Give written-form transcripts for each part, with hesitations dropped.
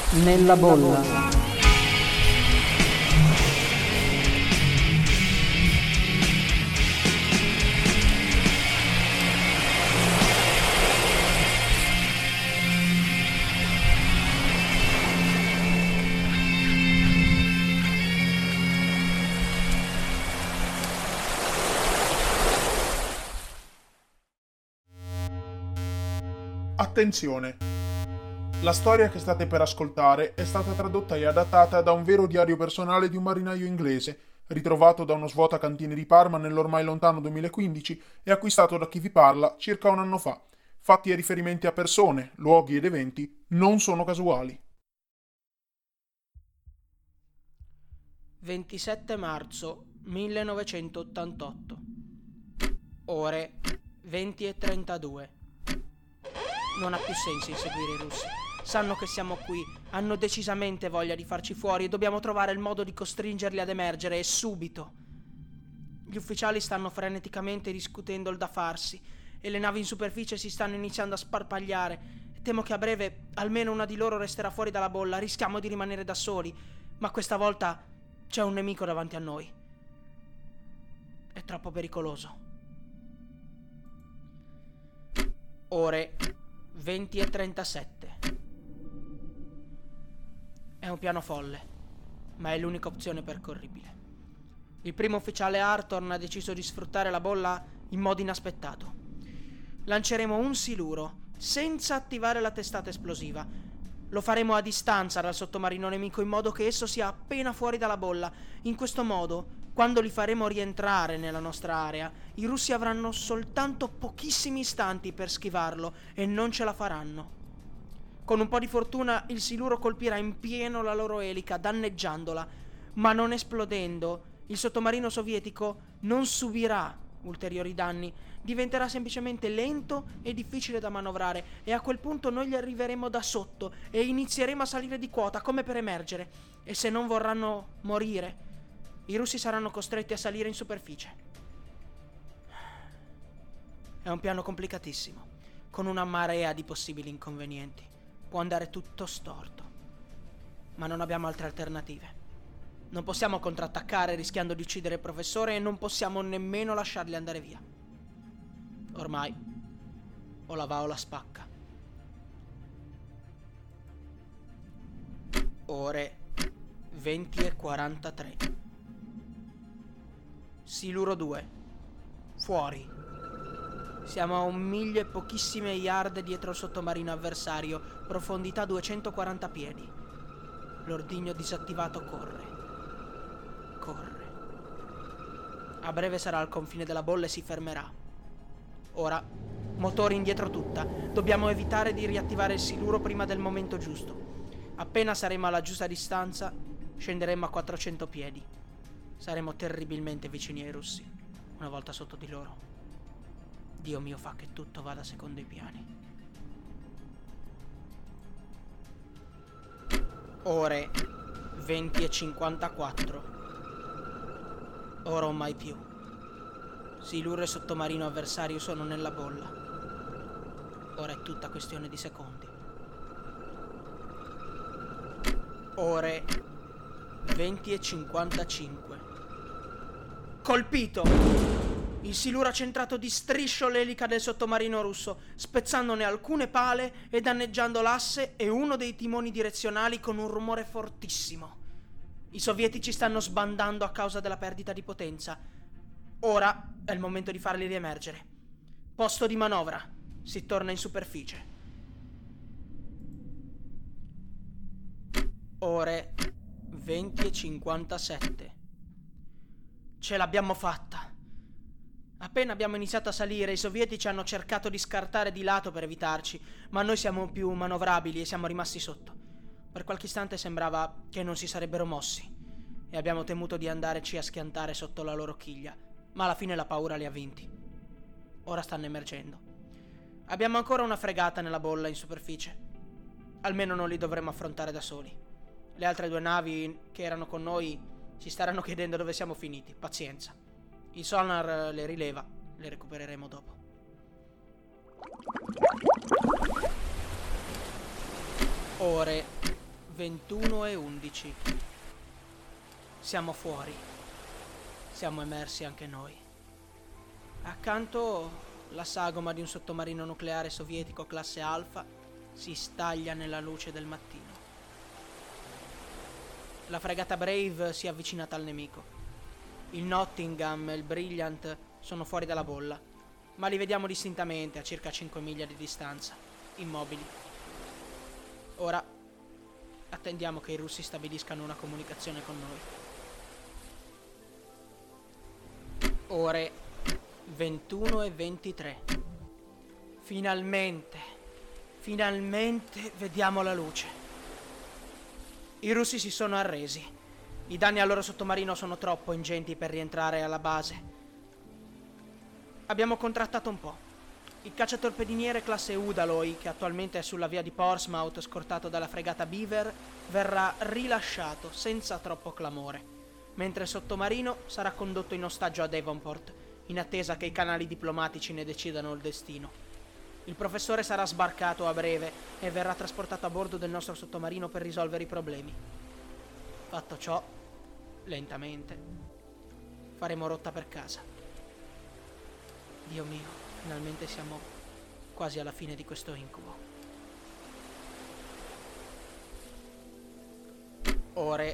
Nella bolla. Attenzione! La storia che state per ascoltare è stata tradotta e adattata da un vero diario personale di un marinaio inglese, ritrovato da uno svuotacantine di Parma nell'ormai lontano 2015 e acquistato da chi vi parla circa un anno fa. Fatti e riferimenti a persone, luoghi ed eventi non sono casuali. 27 marzo 1988. Ore 20:32. Non ha più senso inseguire i russi. Sanno che siamo qui, hanno decisamente voglia di farci fuori e dobbiamo trovare il modo di costringerli ad emergere, e subito. Gli ufficiali stanno freneticamente discutendo il da farsi e le navi in superficie si stanno iniziando a sparpagliare. Temo che a breve almeno una di loro resterà fuori dalla bolla. Rischiamo di rimanere da soli, ma questa volta c'è un nemico davanti a noi. È troppo pericoloso. Ore 20:37. È un piano folle, ma è l'unica opzione percorribile. Il primo ufficiale Arthur ha deciso di sfruttare la bolla in modo inaspettato. Lanceremo un siluro senza attivare la testata esplosiva. Lo faremo a distanza dal sottomarino nemico in modo che esso sia appena fuori dalla bolla. In questo modo, quando li faremo rientrare nella nostra area, i russi avranno soltanto pochissimi istanti per schivarlo e non ce la faranno. Con un po' di fortuna il siluro colpirà in pieno la loro elica, danneggiandola, ma non esplodendo. Il sottomarino sovietico non subirà ulteriori danni, diventerà semplicemente lento e difficile da manovrare, e a quel punto noi gli arriveremo da sotto e inizieremo a salire di quota come per emergere, e se non vorranno morire, i russi saranno costretti a salire in superficie. È un piano complicatissimo, con una marea di possibili inconvenienti. Può andare tutto storto, ma non abbiamo altre alternative. Non possiamo contrattaccare rischiando di uccidere il professore e non possiamo nemmeno lasciarli andare via. Ormai o la va o la spacca. Ore 20:43. Siluro 2. Fuori. Siamo a 1 miglio e pochissime yard dietro il sottomarino avversario, profondità 240 piedi. L'ordigno disattivato corre. A breve sarà al confine della bolla e si fermerà. Ora, motori indietro tutta. Dobbiamo evitare di riattivare il siluro prima del momento giusto. Appena saremo alla giusta distanza, scenderemo a 400 piedi. Saremo terribilmente vicini ai russi, una volta sotto di loro. Dio mio, fa che tutto vada secondo i piani. Ore 20:54. Ora o mai più. Siluro e sottomarino avversario sono nella bolla. Ora è tutta questione di secondi. Ore 20:55. Colpito! Il siluro ha centrato di striscio l'elica del sottomarino russo, spezzandone alcune pale e danneggiando l'asse e uno dei timoni direzionali con un rumore fortissimo. I sovietici stanno sbandando a causa della perdita di potenza. Ora è il momento di farli riemergere. Posto di manovra. Si torna in superficie. Ore 20:57. Ce l'abbiamo fatta. Appena abbiamo iniziato a salire, i sovietici hanno cercato di scartare di lato per evitarci, ma noi siamo più manovrabili e siamo rimasti sotto. Per qualche istante sembrava che non si sarebbero mossi e abbiamo temuto di andarci a schiantare sotto la loro chiglia, ma alla fine la paura li ha vinti. Ora stanno emergendo. Abbiamo ancora una fregata nella bolla in superficie. Almeno non li dovremo affrontare da soli. Le altre 2 navi che erano con noi si staranno chiedendo dove siamo finiti. Pazienza. Il sonar le rileva, le recupereremo dopo. Ore 21:11. Siamo fuori. Siamo emersi anche noi. Accanto la sagoma di un sottomarino nucleare sovietico classe Alfa si staglia nella luce del mattino. La fregata Brave si è avvicinata al nemico. Il Nottingham e il Brilliant sono fuori dalla bolla, ma li vediamo distintamente a circa 5 miglia di distanza, immobili. Ora attendiamo che i russi stabiliscano una comunicazione con noi. Ore 21:23. Finalmente vediamo la luce. I russi si sono arresi. I danni al loro sottomarino sono troppo ingenti per rientrare alla base. Abbiamo contrattato un po'. Il cacciatorpediniere classe Udaloy, che attualmente è sulla via di Portsmouth scortato dalla fregata Beaver, verrà rilasciato senza troppo clamore, mentre il sottomarino sarà condotto in ostaggio a Devonport, in attesa che i canali diplomatici ne decidano il destino. Il professore sarà sbarcato a breve e verrà trasportato a bordo del nostro sottomarino per risolvere i problemi. Fatto ciò, lentamente, faremo rotta per casa. Dio mio, finalmente siamo quasi alla fine di questo incubo. Ore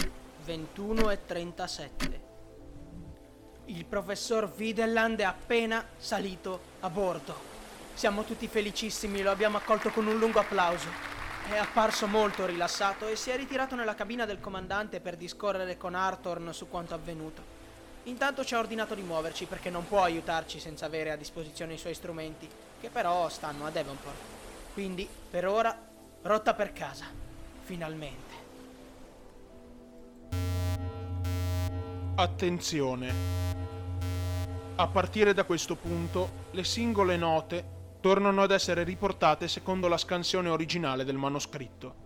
21:37. Il professor Videland è appena salito a bordo. Siamo tutti felicissimi, lo abbiamo accolto con un lungo applauso. È apparso molto rilassato e si è ritirato nella cabina del comandante per discorrere con Arthorn su quanto avvenuto. Intanto ci ha ordinato di muoverci perché non può aiutarci senza avere a disposizione i suoi strumenti, che però stanno a Devonport. Quindi, per ora, rotta per casa. Finalmente. Attenzione! A partire da questo punto, le singole note tornano ad essere riportate secondo la scansione originale del manoscritto.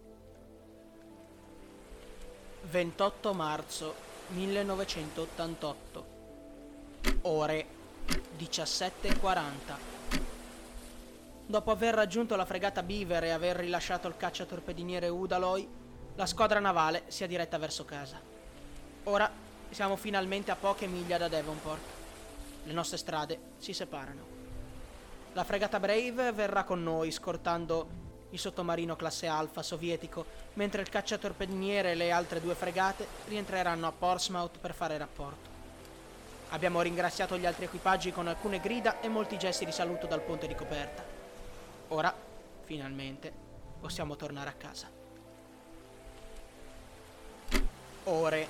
28 marzo 1988. Ore 17:40. Dopo aver raggiunto la fregata Beaver e aver rilasciato il cacciatorpediniere Udaloy, la squadra navale si è diretta verso casa. Ora siamo finalmente a poche miglia da Devonport. Le nostre strade si separano. La fregata Brave verrà con noi, scortando il sottomarino classe Alfa sovietico, mentre il cacciatorpediniere e le altre 2 fregate rientreranno a Portsmouth per fare rapporto. Abbiamo ringraziato gli altri equipaggi con alcune grida e molti gesti di saluto dal ponte di coperta. Ora, finalmente, possiamo tornare a casa. Ore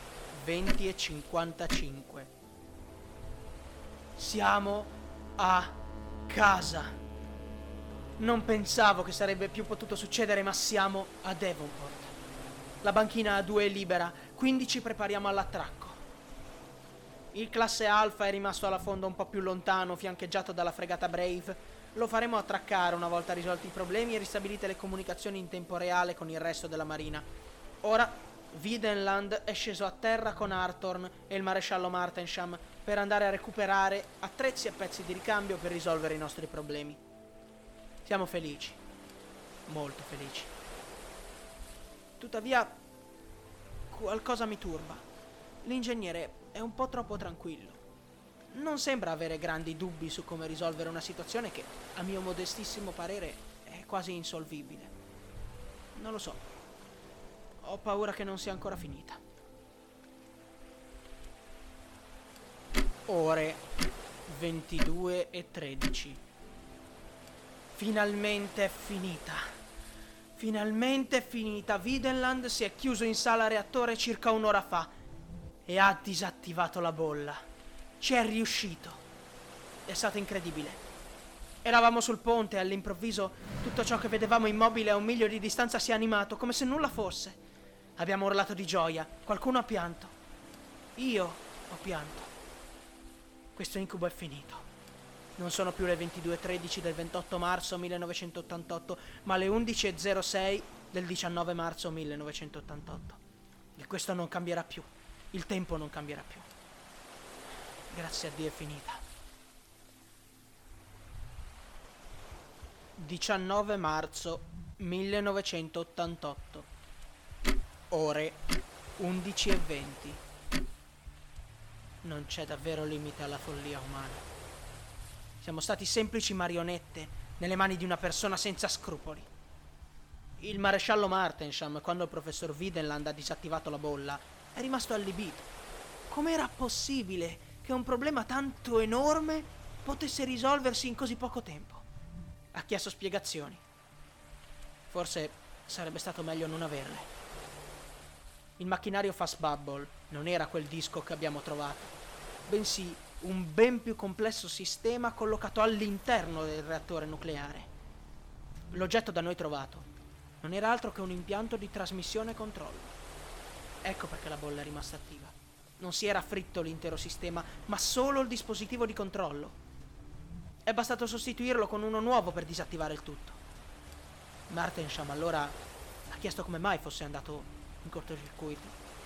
20:55. Siamo a casa. Non pensavo che sarebbe più potuto succedere, ma siamo a Devonport. La banchina A2 è libera, quindi ci prepariamo all'attracco. Il classe Alfa è rimasto alla fonda un po' più lontano, fiancheggiato dalla fregata Brave. Lo faremo attraccare una volta risolti i problemi e ristabilite le comunicazioni in tempo reale con il resto della marina. Ora Videland è sceso a terra con Arthorn e il maresciallo Martensham per andare a recuperare attrezzi e pezzi di ricambio per risolvere i nostri problemi. Siamo felici, molto felici. Tuttavia, qualcosa mi turba. L'ingegnere è un po' troppo tranquillo. Non sembra avere grandi dubbi su come risolvere una situazione che, a mio modestissimo parere, è quasi insolvibile. Non lo so. Ho paura che non sia ancora finita. Ore 22:13. Finalmente è finita. Finalmente è finita. Videland si è chiuso in sala reattore circa un'ora fa e ha disattivato la bolla. Ci è riuscito. È stato incredibile. Eravamo sul ponte e all'improvviso tutto ciò che vedevamo immobile a 1 miglio di distanza si è animato, come se nulla fosse. Abbiamo urlato di gioia. Qualcuno ha pianto. Io ho pianto. Questo incubo è finito. Non sono più le 22:13 del 28 marzo 1988, ma le 11:06 del 19 marzo 1988. E questo non cambierà più. Il tempo non cambierà più. Grazie a Dio è finita. 19 marzo 1988. Ore 11:20. Non c'è davvero limite alla follia umana. Siamo stati semplici marionette nelle mani di una persona senza scrupoli. Il maresciallo Martensham, quando il professor Wiedenland ha disattivato la bolla, è rimasto allibito. Com'era possibile che un problema tanto enorme potesse risolversi in così poco tempo? Ha chiesto spiegazioni. Forse sarebbe stato meglio non averle. Il macchinario Fast Bubble non era quel disco che abbiamo trovato, bensì un ben più complesso sistema collocato all'interno del reattore nucleare. L'oggetto da noi trovato non era altro che un impianto di trasmissione e controllo. Ecco perché la bolla è rimasta attiva. Non si era fritto l'intero sistema, ma solo il dispositivo di controllo. È bastato sostituirlo con uno nuovo per disattivare il tutto. Martensham allora ha chiesto come mai fosse andato in cortocircuito.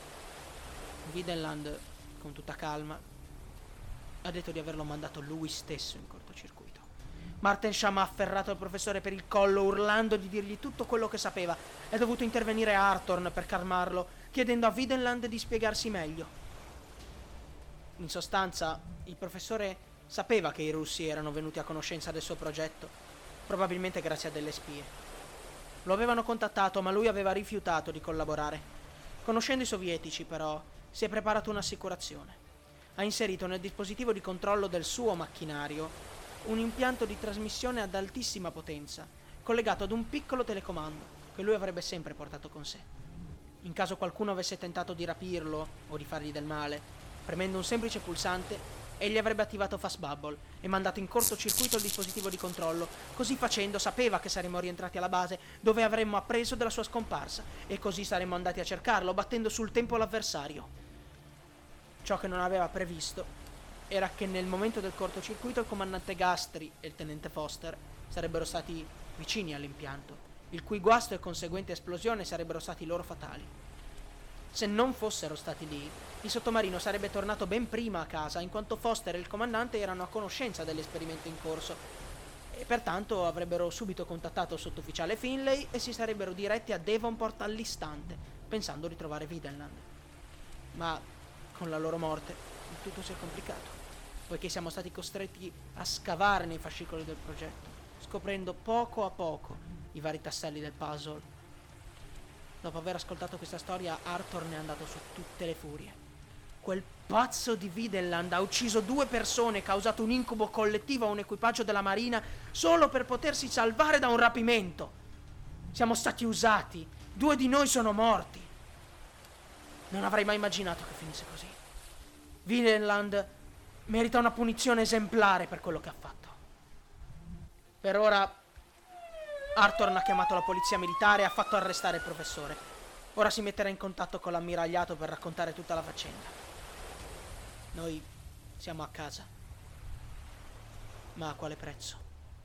Wiedenland, con tutta calma, ha detto di averlo mandato lui stesso in cortocircuito. Martensham ha afferrato il professore per il collo, urlando di dirgli tutto quello che sapeva. È dovuto intervenire Arthorn per calmarlo, chiedendo a Wiedenland di spiegarsi meglio. In sostanza, il professore sapeva che i russi erano venuti a conoscenza del suo progetto, probabilmente grazie a delle spie. Lo avevano contattato, ma lui aveva rifiutato di collaborare. Conoscendo i sovietici, però, si è preparato un'assicurazione. Ha inserito nel dispositivo di controllo del suo macchinario un impianto di trasmissione ad altissima potenza, collegato ad un piccolo telecomando che lui avrebbe sempre portato con sé. In caso qualcuno avesse tentato di rapirlo o di fargli del male, premendo un semplice pulsante, egli avrebbe attivato Fast Bubble e mandato in cortocircuito il dispositivo di controllo. Così facendo sapeva che saremmo rientrati alla base, dove avremmo appreso della sua scomparsa, e così saremmo andati a cercarlo, battendo sul tempo l'avversario. Ciò che non aveva previsto era che nel momento del cortocircuito il comandante Gastri e il tenente Foster sarebbero stati vicini all'impianto, il cui guasto e conseguente esplosione sarebbero stati loro fatali. Se non fossero stati lì, il sottomarino sarebbe tornato ben prima a casa, in quanto Foster e il comandante erano a conoscenza dell'esperimento in corso e pertanto avrebbero subito contattato il sottufficiale Finlay e si sarebbero diretti a Devonport all'istante, pensando di trovare Wiedenland. Ma con la loro morte il tutto si è complicato, poiché siamo stati costretti a scavare nei fascicoli del progetto, scoprendo poco a poco i vari tasselli del puzzle. Dopo aver ascoltato questa storia, Arthur ne è andato su tutte le furie. Quel pazzo di Wiedenland ha ucciso 2 persone e causato un incubo collettivo a un equipaggio della Marina solo per potersi salvare da un rapimento. Siamo stati usati. 2 di noi sono morti. Non avrei mai immaginato che finisse così. Wiedenland merita una punizione esemplare per quello che ha fatto. Per ora Arthur ha chiamato la polizia militare e ha fatto arrestare il professore. Ora si metterà in contatto con l'ammiragliato per raccontare tutta la faccenda. Noi siamo a casa. Ma a quale prezzo?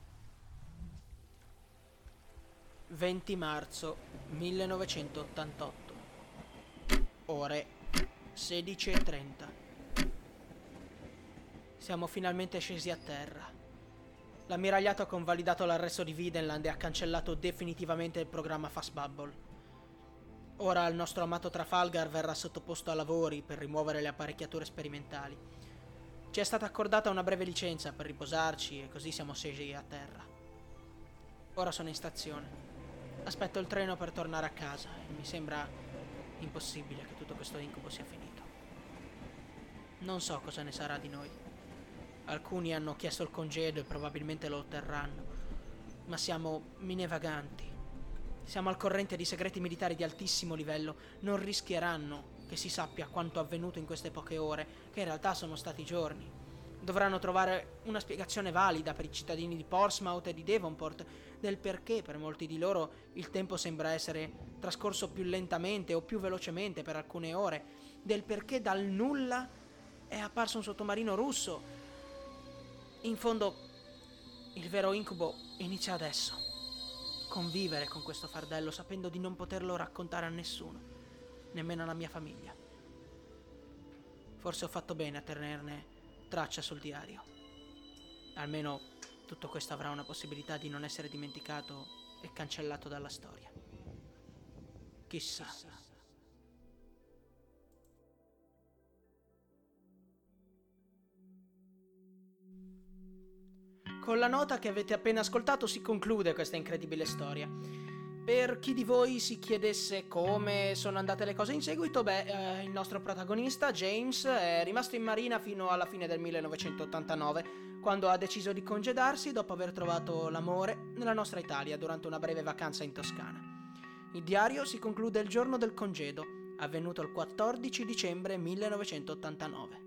20 marzo 1988. Ore 16:30. Siamo finalmente scesi a terra. L'ammiragliato ha convalidato l'arresto di Wiedenland e ha cancellato definitivamente il programma Fast Bubble. Ora il nostro amato Trafalgar verrà sottoposto a lavori per rimuovere le apparecchiature sperimentali. Ci è stata accordata una breve licenza per riposarci e così siamo scesi a terra. Ora sono in stazione. Aspetto il treno per tornare a casa e mi sembra impossibile che tutto questo incubo sia finito. Non so cosa ne sarà di noi. Alcuni hanno chiesto il congedo e probabilmente lo otterranno, ma siamo mine vaganti. Siamo al corrente di segreti militari di altissimo livello. Non rischieranno che si sappia quanto avvenuto in queste poche ore, che in realtà sono stati giorni. Dovranno trovare una spiegazione valida per i cittadini di Portsmouth e di Devonport del perché per molti di loro il tempo sembra essere trascorso più lentamente o più velocemente per alcune ore, del perché dal nulla è apparso un sottomarino russo. In fondo, il vero incubo inizia adesso. Convivere con questo fardello sapendo di non poterlo raccontare a nessuno, nemmeno alla mia famiglia. Forse ho fatto bene a tenerne traccia sul diario. Almeno tutto questo avrà una possibilità di non essere dimenticato e cancellato dalla storia. Chissà. Con la nota che avete appena ascoltato si conclude questa incredibile storia. Per chi di voi si chiedesse come sono andate le cose in seguito, il nostro protagonista, James, è rimasto in marina fino alla fine del 1989, quando ha deciso di congedarsi dopo aver trovato l'amore nella nostra Italia durante una breve vacanza in Toscana. Il diario si conclude il giorno del congedo, avvenuto il 14 dicembre 1989.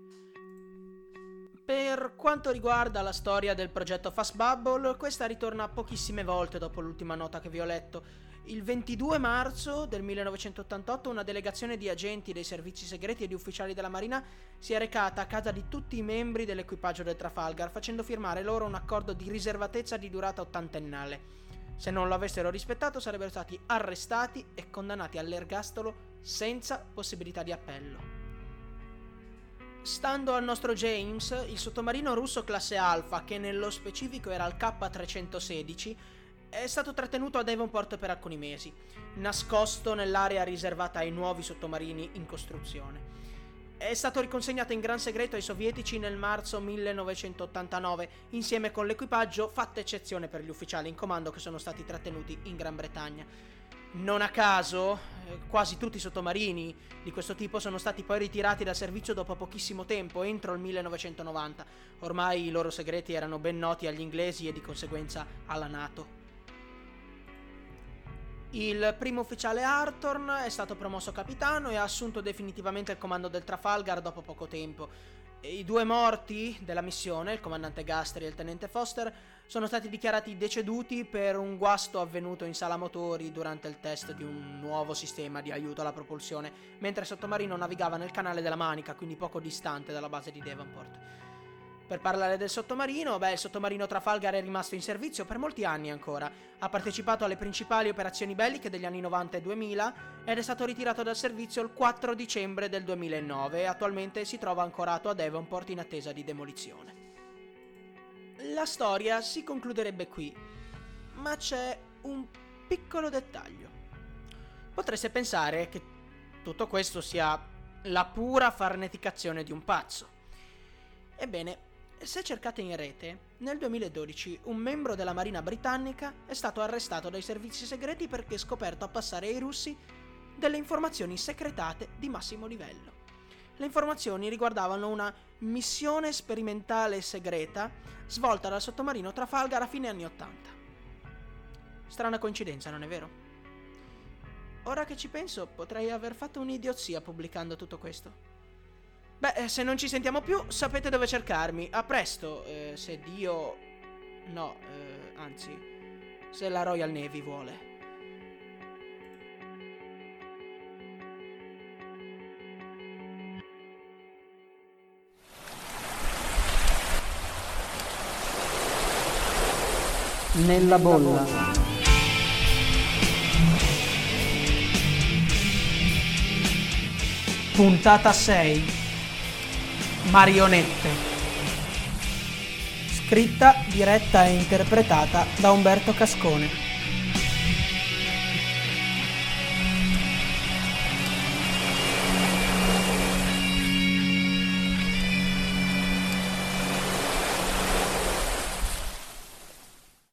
Per quanto riguarda la storia del progetto Fast Bubble, questa ritorna pochissime volte dopo l'ultima nota che vi ho letto. Il 22 marzo del 1988 una delegazione di agenti dei servizi segreti e di ufficiali della Marina si è recata a casa di tutti i membri dell'equipaggio del Trafalgar, facendo firmare loro un accordo di riservatezza di durata ottantennale. Se non lo avessero rispettato sarebbero stati arrestati e condannati all'ergastolo senza possibilità di appello. Stando al nostro James, il sottomarino russo classe Alpha, che nello specifico era il K316, è stato trattenuto a Devonport per alcuni mesi, nascosto nell'area riservata ai nuovi sottomarini in costruzione. È stato riconsegnato in gran segreto ai sovietici nel marzo 1989, insieme con l'equipaggio, fatta eccezione per gli ufficiali in comando che sono stati trattenuti in Gran Bretagna. Non a caso, quasi tutti i sottomarini di questo tipo sono stati poi ritirati dal servizio dopo pochissimo tempo, entro il 1990. Ormai i loro segreti erano ben noti agli inglesi e di conseguenza alla NATO. Il primo ufficiale Hartorn è stato promosso capitano e ha assunto definitivamente il comando del Trafalgar dopo poco tempo. I due morti della missione, il comandante Gastri e il tenente Foster, sono stati dichiarati deceduti per un guasto avvenuto in sala motori durante il test di un nuovo sistema di aiuto alla propulsione, mentre il sottomarino navigava nel canale della Manica, quindi poco distante dalla base di Devonport. Per parlare del sottomarino, il sottomarino Trafalgar è rimasto in servizio per molti anni ancora. Ha partecipato alle principali operazioni belliche degli anni 90 e 2000 ed è stato ritirato dal servizio il 4 dicembre del 2009 e attualmente si trova ancorato a Devonport in attesa di demolizione. La storia si concluderebbe qui, ma c'è un piccolo dettaglio. Potreste pensare che tutto questo sia la pura farneticazione di un pazzo. Ebbene, se cercate in rete, nel 2012 un membro della Marina britannica è stato arrestato dai servizi segreti perché scoperto a passare ai russi delle informazioni segretate di massimo livello. Le informazioni riguardavano una missione sperimentale segreta svolta dal sottomarino Trafalgar a fine anni 80. Strana coincidenza, non è vero? Ora che ci penso, potrei aver fatto un'idiozia pubblicando tutto questo. Se non ci sentiamo più, sapete dove cercarmi. A presto, se Dio... No, anzi, se la Royal Navy vuole. Nella bolla. Puntata 6. Marionette. Scritta, diretta e interpretata da Umberto Cascone.